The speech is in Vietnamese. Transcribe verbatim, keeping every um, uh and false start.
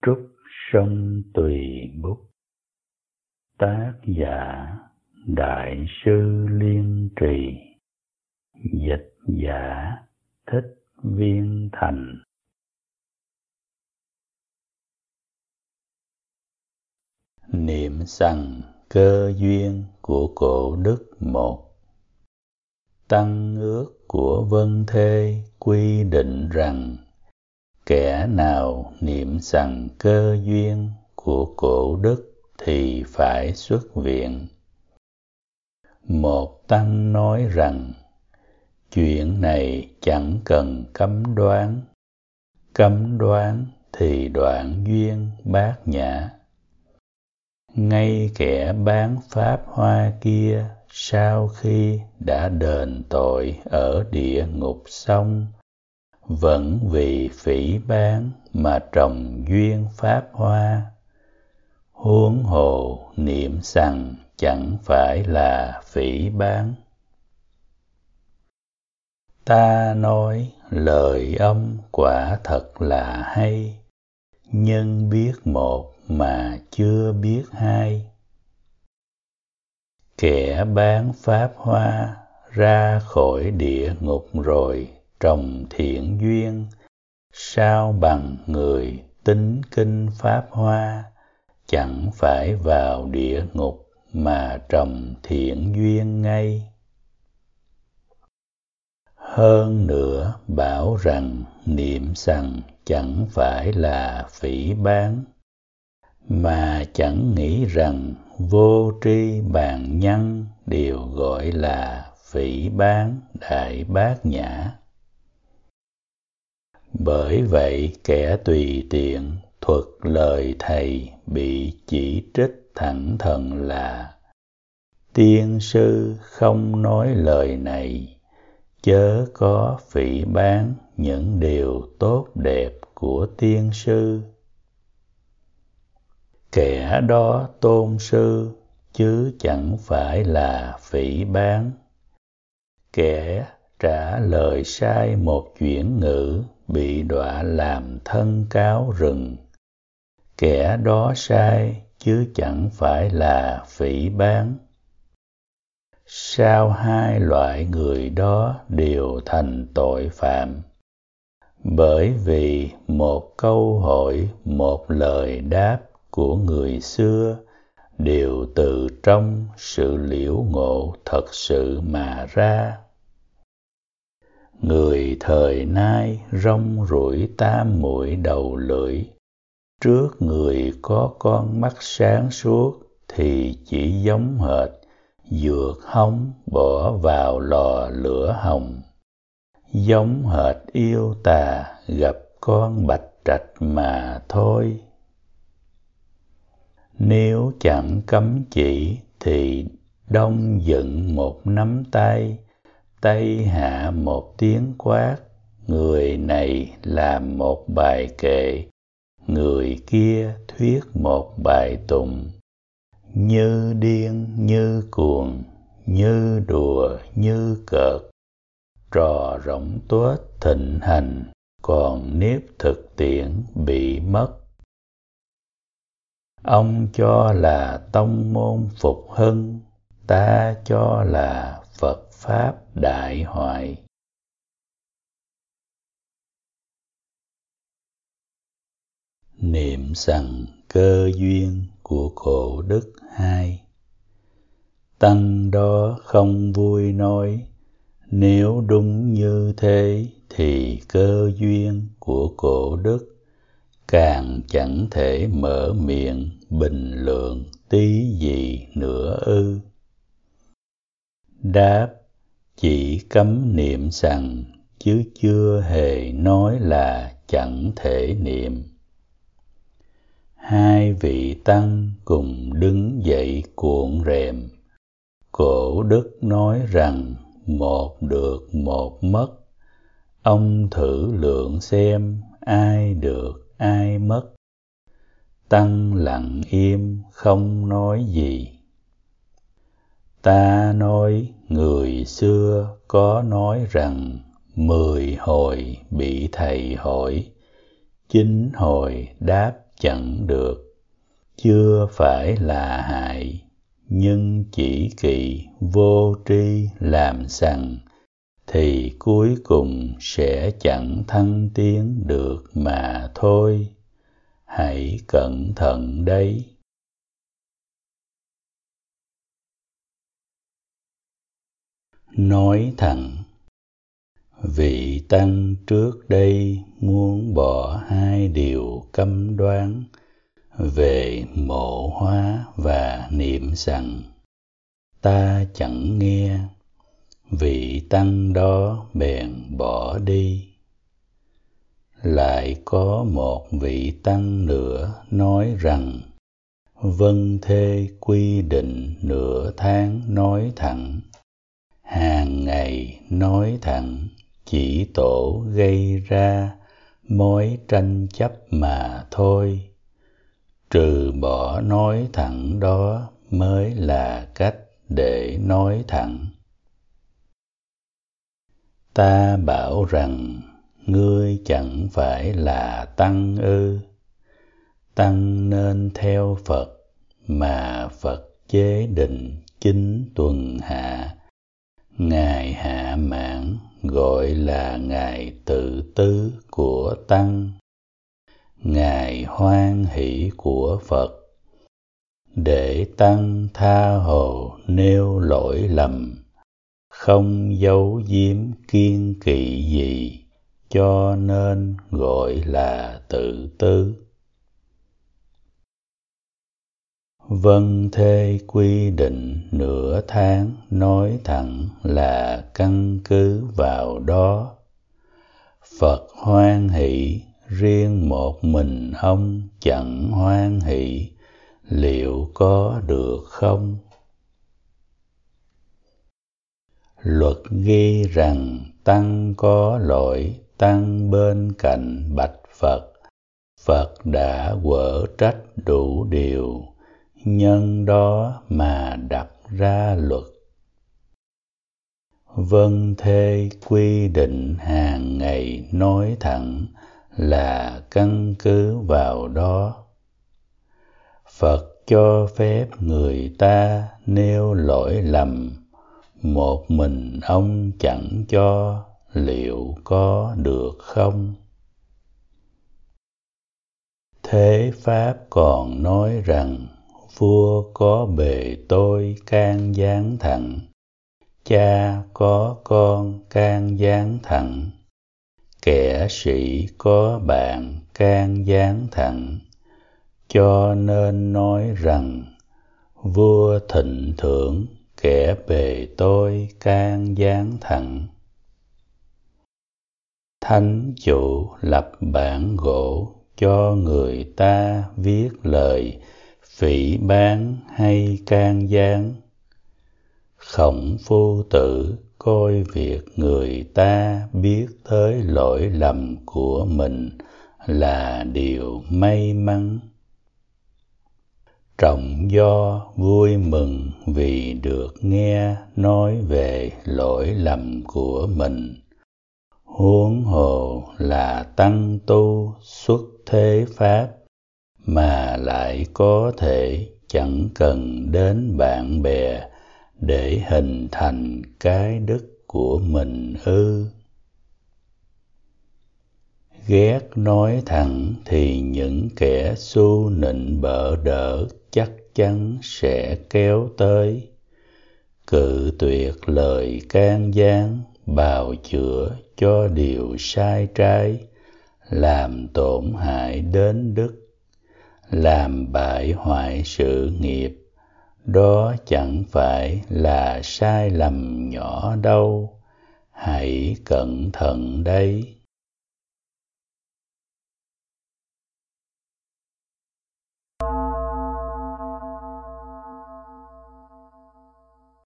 Trúc sông tùy bút. Tác giả Đại sư Liên Trì. Dịch giả Thích Viên Thành. Niệm xằng cơ duyên của cổ đức một. Tăng ước của Vân Thê quy định rằng, kẻ nào niệm xằng cơ duyên của cổ đức thì phải xuất viện. Một tăng nói rằng, chuyện này chẳng cần cấm đoán, cấm đoán thì đoạn duyên bát nhã. Ngay kẻ bán pháp hoa kia sau khi đã đền tội ở địa ngục xong, vẫn vì phỉ báng mà trồng duyên pháp hoa. Huống hồ niệm xằng chẳng phải là phỉ báng. Ta nói lời ông quả thật là hay, nhưng biết một mà chưa biết hai. Kẻ bán pháp hoa ra khỏi địa ngục rồi trồng thiện duyên, sao bằng người tín kinh pháp hoa, chẳng phải vào địa ngục mà trồng thiện duyên ngay. Hơn nữa bảo rằng niệm xằng chẳng phải là phỉ báng, mà chẳng nghĩ rằng vô tri bàn nhân đều gọi là phỉ báng đại bát nhã. Bởi vậy kẻ tùy tiện thuật lời thầy bị chỉ trích thẳng thừng là, tiên sư không nói lời này, chớ có phỉ báng những điều tốt đẹp của tiên sư. Kẻ đó tôn sư chứ chẳng phải là phỉ báng. Kẻ trả lời sai một chuyển ngữ bị đọa làm thân cáo rừng. Kẻ đó sai chứ chẳng phải là phỉ báng. Sao hai loại người đó đều thành tội phạm? Bởi vì một câu hỏi, một lời đáp của người xưa đều từ trong sự liễu ngộ thật sự mà ra. Người thời nay rong ruổi tam muội đầu lưỡi, trước người có con mắt sáng suốt thì chỉ giống hệt dược hóng bỏ vào lò lửa hồng, giống hệt yêu tà gặp con bạch trạch mà thôi. Nếu chẳng cấm chỉ thì đông dựng một nắm tay, tay hạ một tiếng quát, người này làm một bài kệ, người kia thuyết một bài tụng. Như điên như cuồng, như đùa như cợt, trò rỗng tuếch thịnh hành, còn nếp thực tiễn bị mất. Ông cho là tông môn phục hưng, ta cho là Phật Pháp đại hoại. Niệm xằng cơ duyên của cổ đức hai. Tăng đó không vui nói, nếu đúng như thế thì cơ duyên của cổ đức càng chẳng thể mở miệng bình lượng tí gì nữa ư. Đáp, chỉ cấm niệm xằng chứ chưa hề nói là chẳng thể niệm. Hai vị tăng cùng đứng dậy cuộn rèm. Cổ đức nói rằng một được một mất, ông thử lượng xem ai được ai mất. Tăng lặng im không nói gì. Ta nói người xưa có nói rằng mười hồi bị thầy hỏi, chín hồi đáp chẳng được. Chưa phải là hại, nhưng chỉ kỳ vô tri làm sằng, thì cuối cùng sẽ chẳng thăng tiến được mà thôi. Hãy cẩn thận đấy. Nói thẳng. Vị tăng trước đây muốn bỏ hai điều cấm đoán về mộ hóa và niệm xằng. Ta chẳng nghe, vị tăng đó bèn bỏ đi. Lại có một vị tăng nữa nói rằng, vâng thê quy định nửa tháng nói thẳng, hàng ngày nói thẳng, chỉ tổ gây ra mối tranh chấp mà thôi. Trừ bỏ nói thẳng đó mới là cách để nói thẳng. Ta bảo rằng, ngươi chẳng phải là tăng ư? Tăng nên theo Phật, mà Phật chế định chính tuần hạ. Ngày hạ mãn gọi là ngày tự tứ của tăng, ngày hoan hỷ của Phật, để tăng tha hồ nêu lỗi lầm, không giấu giếm kiêng kỵ gì, cho nên gọi là tự tứ. Vâng thê quy định nửa tháng nói thẳng là căn cứ vào đó. Phật hoan hỷ, riêng một mình ông chẳng hoan hỷ, liệu có được không? Luật ghi rằng tăng có lỗi, tăng bên cạnh bạch Phật. Phật đã quở trách đủ điều, nhân đó mà đặt ra luật. Vâng thê quy định hàng ngày nói thẳng là căn cứ vào đó. Phật cho phép người ta nêu lỗi lầm, một mình ông chẳng cho, liệu có được không? Thế Pháp còn nói rằng, vua có bề tôi can gián thẳng, cha có con can gián thẳng, kẻ sĩ có bạn can gián thẳng, cho nên nói rằng, vua thịnh thượng, kẻ bề tôi can gián thẳng. Thánh chủ lập bản gỗ cho người ta viết lời phỉ báng hay can gián. Khổng Phu Tử coi việc người ta biết tới lỗi lầm của mình là điều may mắn. Trọng Do vui mừng vì được nghe nói về lỗi lầm của mình. Huống hồ là tăng tu xuất thế Pháp, mà lại có thể chẳng cần đến bạn bè để hình thành cái đức của mình ư? Ghét nói thẳng thì những kẻ xu nịnh bợ đỡ chắc chắn sẽ kéo tới. Cự tuyệt lời can gián, bào chữa cho điều sai trái, làm tổn hại đến đức, làm bại hoại sự nghiệp, đó chẳng phải là sai lầm nhỏ đâu. Hãy cẩn thận đấy.